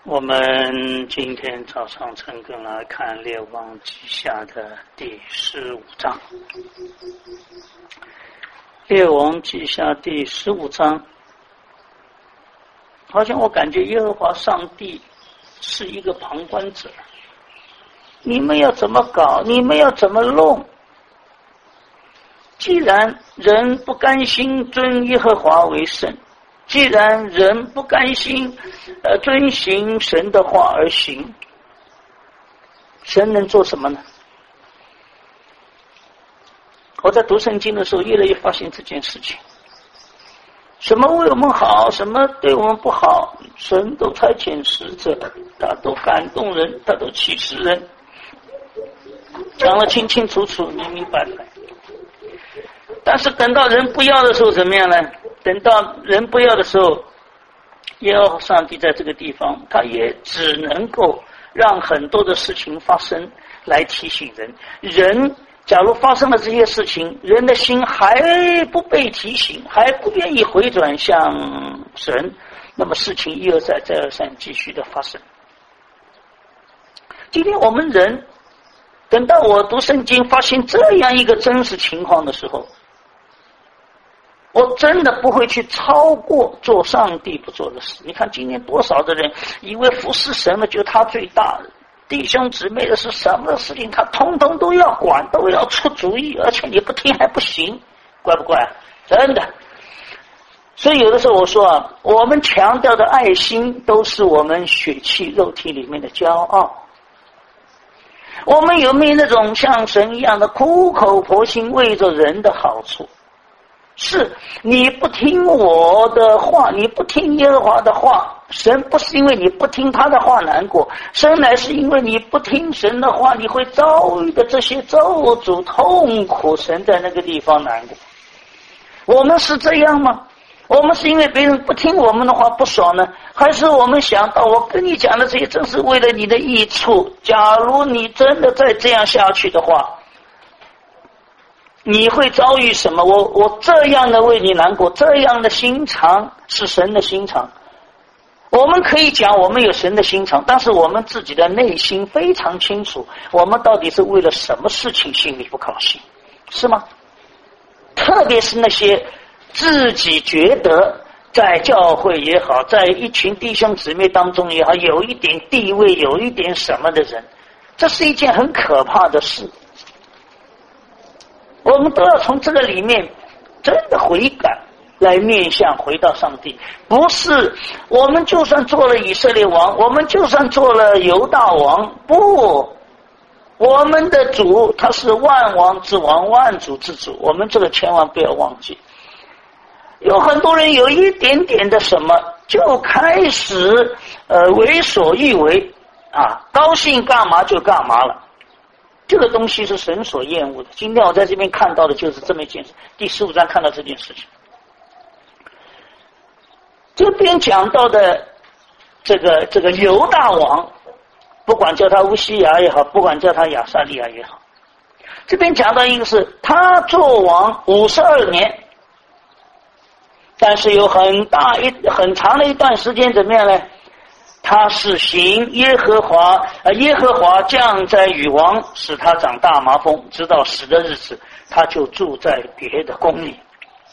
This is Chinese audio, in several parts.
我们今天早上陈根来看《列王纪下》的第15章。列王纪下第15章，好像我感觉耶和华上帝是一个旁观者，你们要怎么搞，你们要怎么弄？既然人不甘心尊耶和华为圣，既然人不甘心遵行神的话而行，神能做什么呢？我在读圣经的时候越来越发现这件事情，什么为我们好，什么对我们不好，神都差遣使者，他都感动人，他都启示人，讲了清清楚楚明明白白。但是等到人不要的时候怎么样呢？等到人不要的时候，耶和华上帝在这个地方他也只能够让很多的事情发生来提醒人。人假如发生了这些事情，人的心还不被提醒，还不愿意回转向神，那么事情一而再再而三继续的发生。今天我们人等到我读圣经发现这样一个真实情况的时候，我真的不会去超过做上帝不做的事。你看今天多少的人以为服侍神了就他最大的，弟兄姊妹的是什么事情他通通都要管，都要出主意，而且你不听还不行，怪不怪？真的。所以有的时候我说啊，我们强调的爱心都是我们血气肉体里面的骄傲。我们有没有那种像神一样的苦口婆心为着人的好处？是你不听我的话，你不听耶和华的话，神不是因为你不听他的话难过，神乃是因为你不听神的话，你会遭遇的这些咒诅痛苦，神在那个地方难过。我们是这样吗？我们是因为别人不听我们的话不爽呢，还是我们想到我跟你讲的这些真是为了你的益处，假如你真的再这样下去的话，你会遭遇什么？我这样的为你难过，这样的心肠是神的心肠。我们可以讲我们有神的心肠，但是我们自己的内心非常清楚，我们到底是为了什么事情心里不高兴，是吗？特别是那些自己觉得在教会也好，在一群弟兄姊妹当中也好，有一点地位，有一点什么的人，这是一件很可怕的事。我们都要从这个里面真的悔改，来面向回到上帝。不是我们就算做了以色列王，我们就算做了犹大王，不，我们的主他是万王之王，万主之主，我们这个千万不要忘记。有很多人有一点点的什么就开始为所欲为啊，高兴干嘛就干嘛了。这个东西是神所厌恶的。今天我在这边看到的就是这么一件事，第15章看到这件事情。这边讲到的这个犹大王，不管叫他乌西雅也好，不管叫他亚撒利亚也好，这边讲到一个是他做王52年，但是有很长的一段时间怎么样呢？他是行耶和华降灾与王，使他长大麻风，直到死的日子，他就住在别的宫里。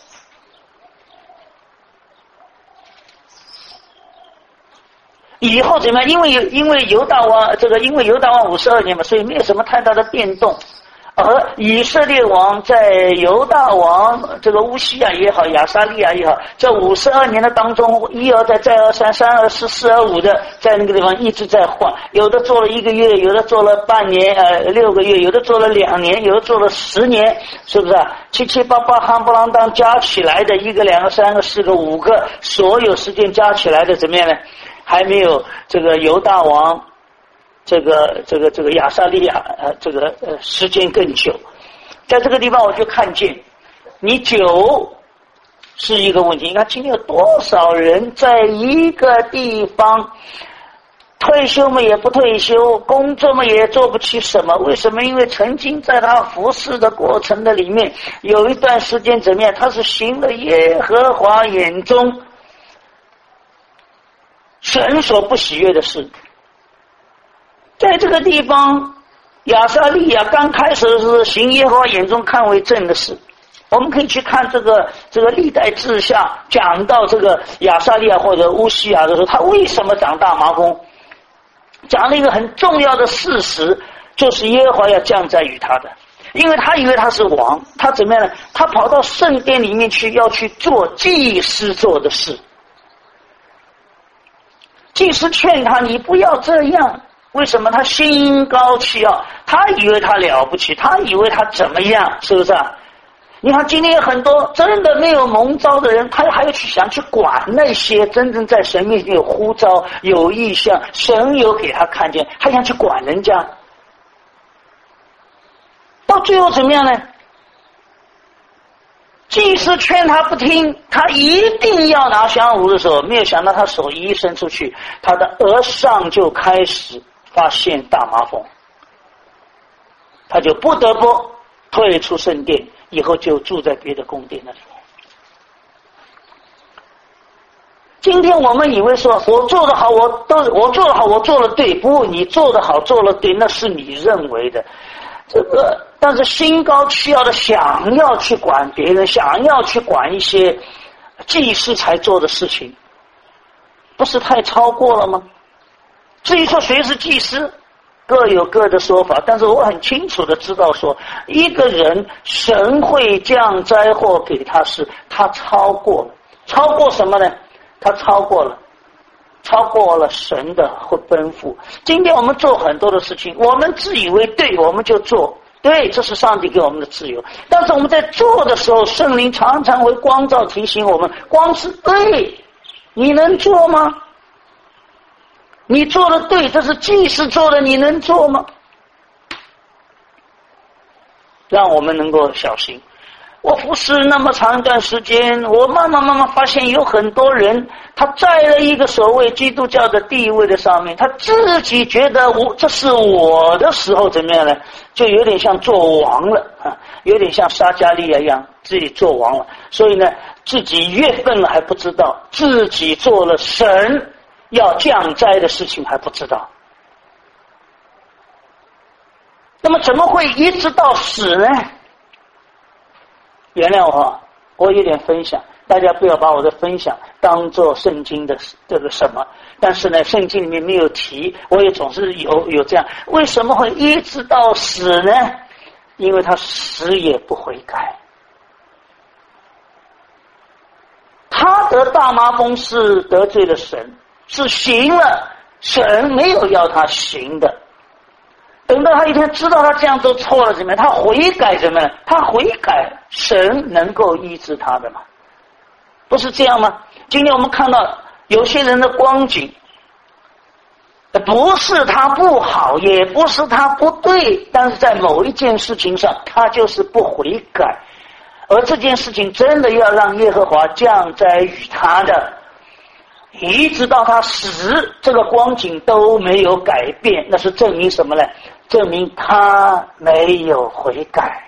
以后怎么样？因为犹大王52年嘛，所以没有什么太大的变动。而以色列王在犹大王这个乌西亚也好，亚撒利亚也好，这52年的当中，一而再再而三，三而四，四而五的在那个地方一直在换，有的做了1个月，有的做了半年6个月，有的做了2年，有的做了10年，是不是啊？七七八八夯不啷当加起来的1个2个3个4个5个，所有时间加起来的怎么样呢？还没有这个犹大王这个亚撒利亚时间更久。在这个地方我就看见你久是一个问题。你看今天有多少人在一个地方退休嘛也不退休，工作嘛也做不起什么，为什么？因为曾经在他服侍的过程的里面有一段时间怎么样，他是行了耶和华眼中神所不喜悦的事。在这个地方，亚撒利亚刚开始是行耶和华眼中看为正的事。我们可以去看这个历代志下讲到这个亚撒利亚或者乌西亚的时候，他为什么长大麻风，讲了一个很重要的事实，就是耶和华要降灾于他的。因为他以为他是王，他怎么样呢？他跑到圣殿里面去，要去做祭司做的事。祭司劝他，你不要这样。为什么？他心高气傲，他以为他了不起，他以为他怎么样，是不是啊？你看今天有很多真的没有蒙召的人，他还要想去管那些真正在神面前有呼召有意向，神有给他看见，还想去管人家，到最后怎么样呢？祭司劝他不听，他一定要拿香炉的时候，没有想到他手一伸出去，他的额上就开始发现大麻风，他就不得不退出圣殿，以后就住在别的宫殿那里。今天我们以为说我做得好，我做得好，我做了对，不，你做得好做了对，那是你认为的。但是心高气傲的想要去管别人，想要去管一些祭司才做的事情，不是太超过了吗？至于说谁是祭司，各有各的说法，但是我很清楚的知道说，一个人神会降灾祸给他时，他超过什么呢？他超过了神的吩咐。今天我们做很多的事情，我们自以为对，我们就做对，这是上帝给我们的自由。但是我们在做的时候，圣灵常常会光照提醒我们，光是对，你能做吗？你做的对，这是祭司做的，你能做吗？让我们能够小心。我服侍那么长一段时间，我慢慢发现有很多人，他在了一个所谓基督教的地位的上面，他自己觉得这是我的时候怎么样呢？就有点像做王了啊，有点像撒迦利亚一样，自己做王了。所以呢，自己月份了还不知道，自己做了神要降灾的事情还不知道。那么怎么会一直到死呢？原谅我有点分享，大家不要把我的分享当作圣经的这个什么，但是呢，圣经里面没有提，我也总是有这样。为什么会一直到死呢？因为他死也不悔改。他得大麻风是得罪了神，是行了神没有要他行的。等到他一天知道他这样做错了怎么样，他悔改怎么样？他悔改，神能够医治他的吗？不是这样吗？今天我们看到有些人的光景，不是他不好，也不是他不对，但是在某一件事情上，他就是不悔改，而这件事情真的要让耶和华降灾于他的，一直到他死，这个光景都没有改变，那是证明什么呢？证明他没有悔改。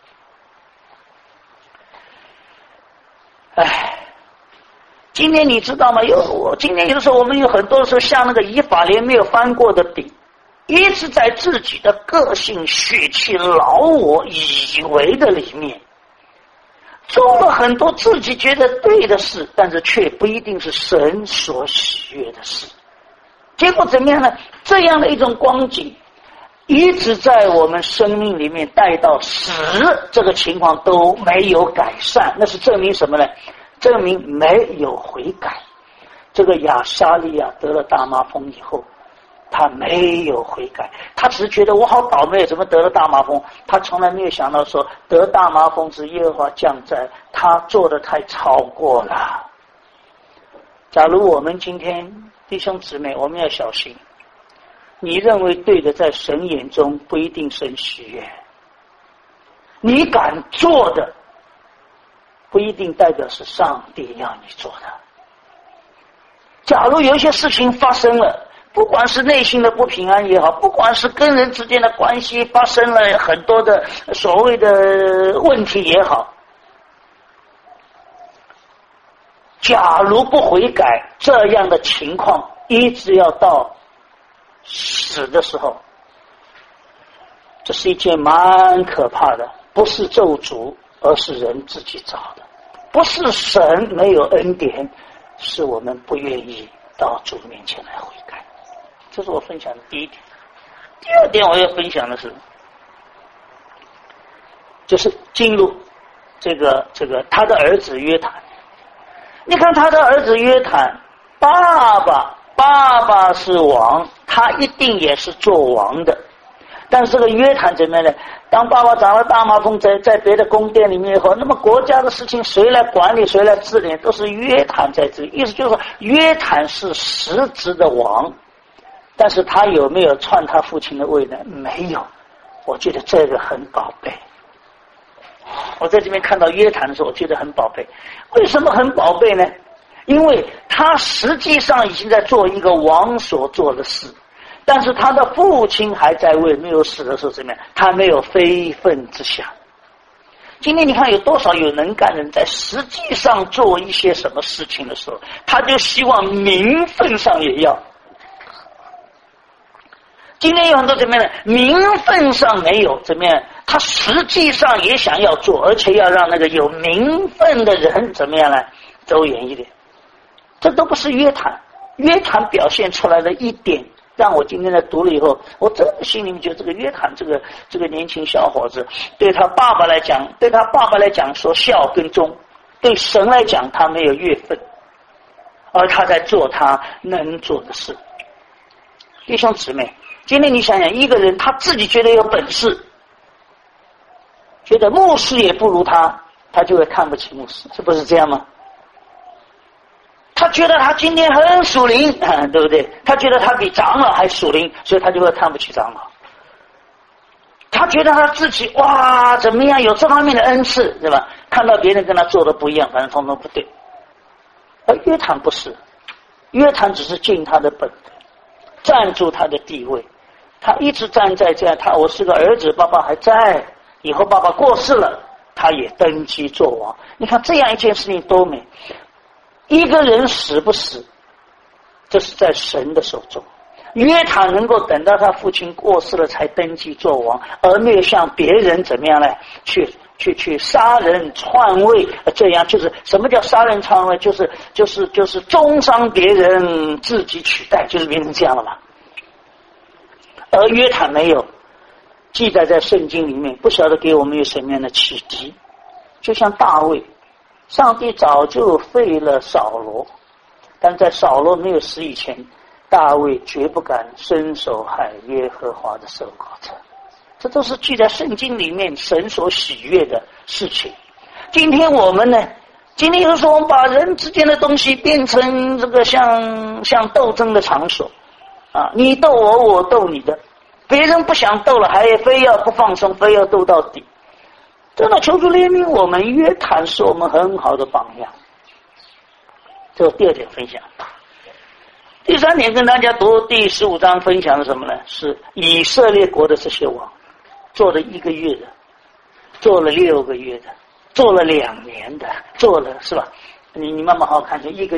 今天你知道吗？今天有的时候我们有很多的时候像那个以法莲没有翻过的饼，一直在自己的个性、血气、老我以为的里面做了很多自己觉得对的事，但是却不一定是神所喜悦的事。结果怎么样呢？这样的一种光景一直在我们生命里面带到死，这个情况都没有改善，那是证明什么呢？证明没有悔改。这个亚撒利亚得了大麻风以后，他没有悔改，他只是觉得我好倒霉，怎么得了大麻风？他从来没有想到说得大麻风是耶和华降灾，他做得太超过了。假如我们今天弟兄姊妹，我们要小心，你认为对的，在神眼中不一定神喜悦，你敢做的不一定代表是上帝要你做的。假如有一些事情发生了，不管是内心的不平安也好，不管是跟人之间的关系发生了很多的所谓的问题也好，假如不悔改，这样的情况一直要到死的时候，这是一件蛮可怕的，不是咒诅，而是人自己找的，不是神没有恩典，是我们不愿意到主面前来悔改。这是我分享的第一点。第二点我要分享的是，就是进入这个他的儿子约坦。你看他的儿子约坦，爸爸是王，他一定也是做王的。但是这个约坦怎么样呢？当爸爸长了大麻风，在别的宫殿里面以后，那么国家的事情谁来管理，谁来治理，都是约坦在治理。意思就是说，约坦是实质的王，但是他有没有篡他父亲的位呢？没有。我觉得这个很宝贝。我在这边看到约坦的时候，我觉得很宝贝。为什么很宝贝呢？因为他实际上已经在做一个王所做的事，但是他的父亲还在位，没有死的时候怎么样？他没有非分之想。今天你看有多少有能干人在实际上做一些什么事情的时候，他就希望名分上也要。今天有很多怎么样呢？名分上没有怎么样，他实际上也想要做，而且要让那个有名分的人怎么样呢？走远一点。这都不是约坦。约坦表现出来的一点，让我今天在读了以后，我真的心里面觉得这个约坦这个年轻小伙子，对他爸爸来讲说孝跟忠，对神来讲他没有月份，而他在做他能做的事。弟兄姊妹，今天你想想，一个人他自己觉得有本事，觉得牧师也不如他，他就会看不起牧师，是不是这样吗？他觉得他今天很属灵，对不对？他觉得他比长老还属灵，所以他就会看不起长老。他觉得他自己哇怎么样有这方面的恩赐，对吧？看到别人跟他做的不一样，反正通通不对。而约坦不是，约坦只是尽他的本分，站住他的地位。他一直站在这样，我是个儿子，爸爸还在，以后爸爸过世了，他也登基做王。你看这样一件事情多美。一个人死不死，这是在神的手中。约坦能够等到他父亲过世了才登基做王，而没有像别人怎么样呢？去杀人篡位，这样就是什么叫杀人篡位？就是中伤别人，自己取代，就是变成这样了嘛。而约坦没有，记载在圣经里面，不晓得给我们有什么样的启迪。就像大卫，上帝早就废了扫罗，但在扫罗没有死以前，大卫绝不敢伸手害耶和华的受膏者。这都是记在圣经里面神所喜悦的事情。今天我们呢，今天有时候我们把人之间的东西变成这个像斗争的场所啊，你斗我，我斗你的，别人不想斗了，还非要不放松，非要斗到底。真的求主怜悯我们，约坦是我们很好的榜样。这是第二点分享。第三点跟大家读第15章分享的什么呢？是以色列国的这些王，做了1个月的，做了6个月的，做了2年的，做了是吧？你慢慢好好看，就一个。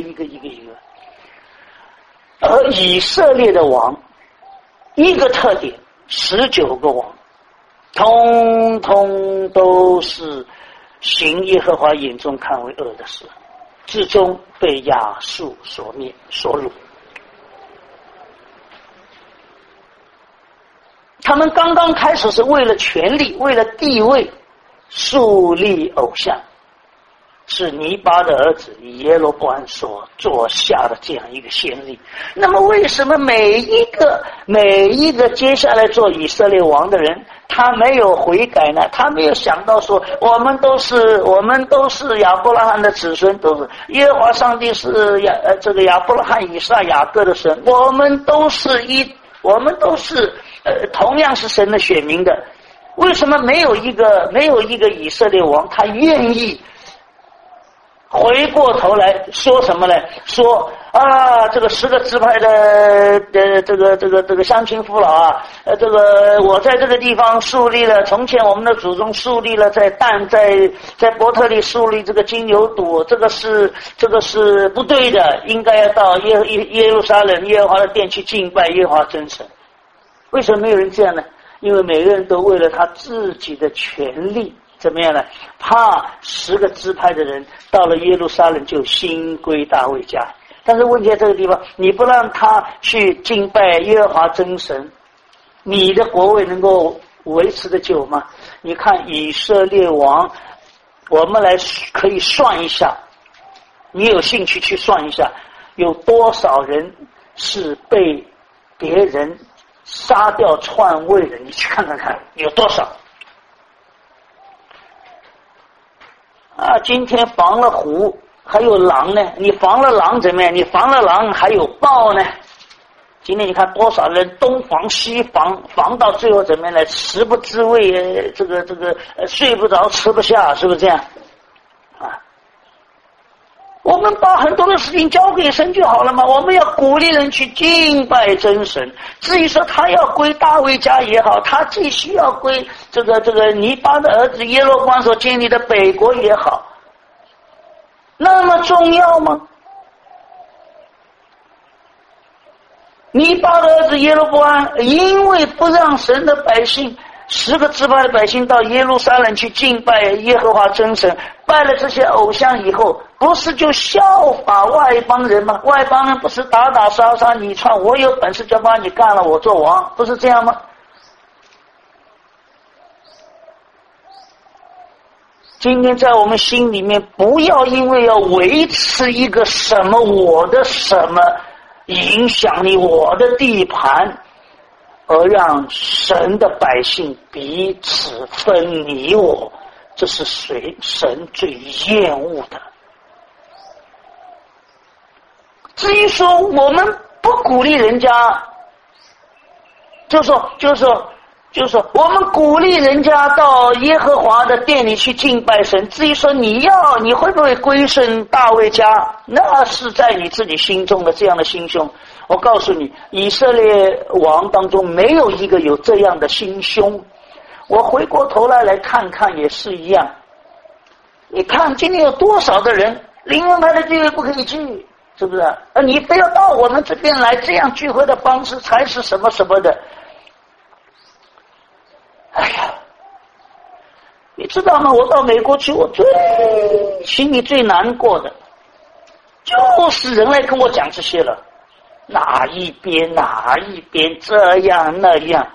而以色列的王，一个特点，19个王，通通都是行耶和华眼中看为恶的事，至终被亚述所灭所辱。他们刚刚开始是为了权力，为了地位，树立偶像，是尼巴的儿子耶罗波安所做下的这样一个先例。那么为什么每一个接下来做以色列王的人，他没有悔改呢？他没有想到说，我们都是亚伯拉罕的子孙，都是耶和华上帝是这个亚伯拉罕、以撒、雅各的神，我们都是同样是神的选民的。为什么没有一个以色列王他愿意回过头来说什么呢？说啊，这个10个支派的这个乡亲父老啊，这个我在这个地方树立了，从前我们的祖宗树立了在伯特利树立这个金牛犊，这个是不对的，应该要到耶路撒冷耶和华的殿去敬拜耶和华真神。为什么没有人这样呢？因为每个人都为了他自己的权利。怎么样呢？怕10个支派的人到了耶路撒冷就新归大卫家。但是问题在这个地方，你不让他去敬拜耶和华真神，你的国位能够维持得久吗？你看以色列王，我们可以算一下，你有兴趣去算一下，有多少人是被别人杀掉篡位的？你去看看有多少啊！今天防了虎，还有狼呢。你防了狼怎么样？你防了狼，还有豹呢。今天你看多少人东防西防，防到最后怎么样呢？食不知味，这个睡不着，吃不下，是不是这样？啊！我们把很多的事情交给神就好了嘛。我们要鼓励人去敬拜真神。至于说他要归大卫家也好，他继续要归这个尼巴的儿子耶罗波安所建立的北国也好，那么重要吗？尼巴的儿子耶罗波安因为不让神的百姓10个支派的百姓到耶路撒冷去敬拜耶和华真神，拜了这些偶像以后，不是就效法外邦人吗？外邦人不是打打杀杀你篡，我有本事就把你干了，我做王，不是这样吗？今天在我们心里面，不要因为要维持一个什么我的什么影响你我的地盘，而让神的百姓彼此分你我，这是神最厌恶的。至于说我们不鼓励人家，就是说我们鼓励人家到耶和华的殿里去敬拜神。至于说你会不会归顺大卫家，那是在你自己心中的这样的心胸。我告诉你，以色列王当中没有一个有这样的心胸。我回过头来看看也是一样。你看今天有多少的人灵恩派的聚会不可以聚，是不是？你非要到我们这边来，这样聚会的方式才是什么什么的。哎呀，你知道吗？我到美国去，我心里最难过的就是人来跟我讲这些了，哪一边这样那样。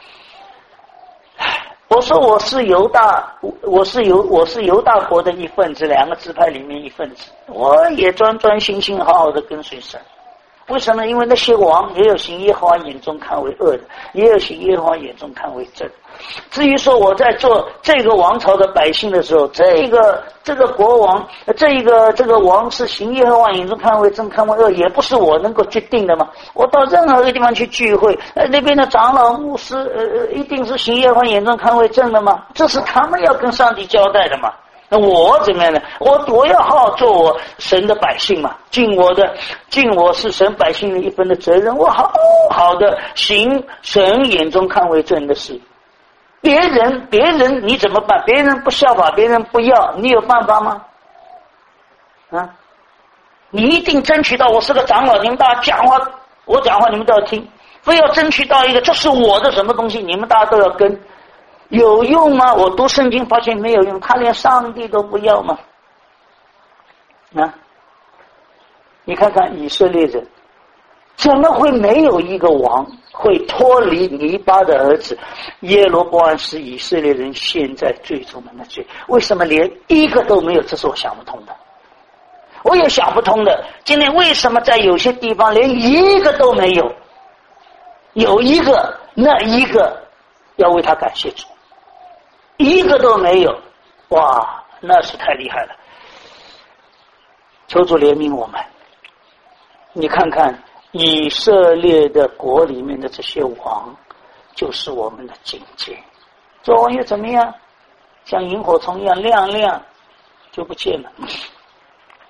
我说我是犹大国的一份子，2个支派里面一份子，我也专心好好的跟随神。为什么？因为那些王也有行耶和华眼中看为恶的，也有行耶和华眼中看为正。至于说我在做这个王朝的百姓的时候，这个国王，这个王是行耶和华眼中看为正看为恶，也不是我能够决定的嘛。我到任何一个地方去聚会，那边的长老牧师一定是行耶和华眼中看为正的吗？这是他们要跟上帝交代的嘛。那我怎么样呢？我要好好做我神的百姓嘛，尽我是神百姓的一分的责任，我好好的行神眼中看为正的事。别人你怎么办？别人不效法，别人不要，你有办法吗？啊，你一定争取到我是个长老，你们大家讲话，我讲话你们都要听，非要争取到一个这是我的什么东西，你们大家都要跟。有用吗？我读圣经发现没有用，他连上帝都不要吗？啊，你看看以色列人怎么会没有一个王会脱离尼巴的儿子耶罗波安？是以色列人现在最重的罪。为什么连一个都没有？这是我想不通的。我也想不通的，今天为什么在有些地方连一个都没有？有一个，那一个要为他感谢主。一个都没有，哇，那是太厉害了！求主怜悯我们。你看看以色列的国里面的这些王，就是我们的警戒。做王又怎么样？像萤火虫一样亮亮就不见了。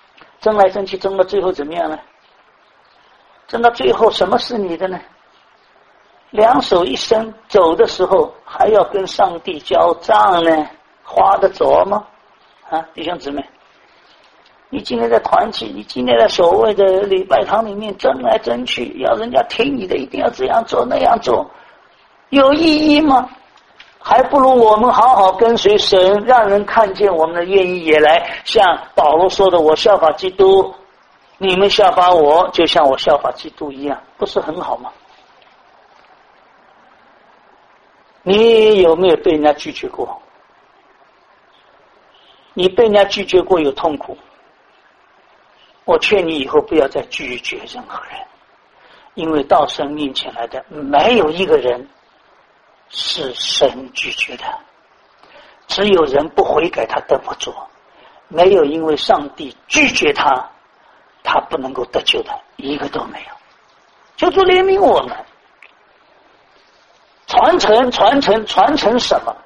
争来争去，争到最后怎么样呢？争到最后什么是你的呢？两手一伸，走的时候还要跟上帝交账呢，花得着吗？啊，弟兄姊妹，你今天在团契，你今天在所谓的礼拜堂里面争来争去，要人家听你的，一定要这样做那样做，有意义吗？还不如我们好好跟随神，让人看见我们的愿意也来像保罗说的，我效法基督，你们效法我，就像我效法基督一样，不是很好吗？你有没有被人家拒绝过？你被人家拒绝过有痛苦，我劝你以后不要再拒绝任何人，因为到神面前来的没有一个人是神拒绝的，只有人不悔改他得不着，没有因为上帝拒绝他他不能够得救的，一个都没有。求主怜悯我们，传承什么？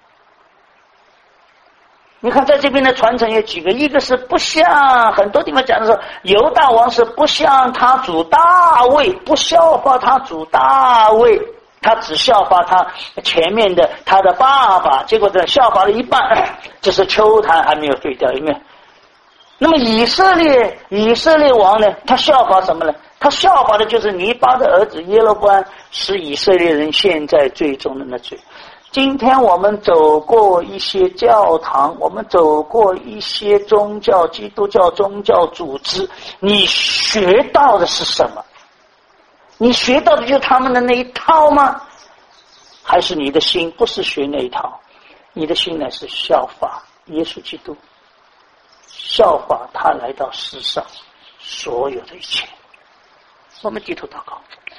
你看在这边的传承有几个，一个是不像很多地方讲的说犹大王是不像他主大卫，不效法他主大卫，他只效法他前面的他的爸爸，结果呢效法了一半，这是秋坛还没有废掉，有没有？那么以色列王呢，他效法什么呢？他效法的就是尼巴的儿子耶罗波安，是以色列人现在最重的罪。今天我们走过一些教堂，我们走过一些宗教，基督教宗教组织，你学到的是什么？你学到的就是他们的那一套吗？还是你的心不是学那一套，你的心乃是效法耶稣基督，效法他来到世上所有的一切。我们低头祷告。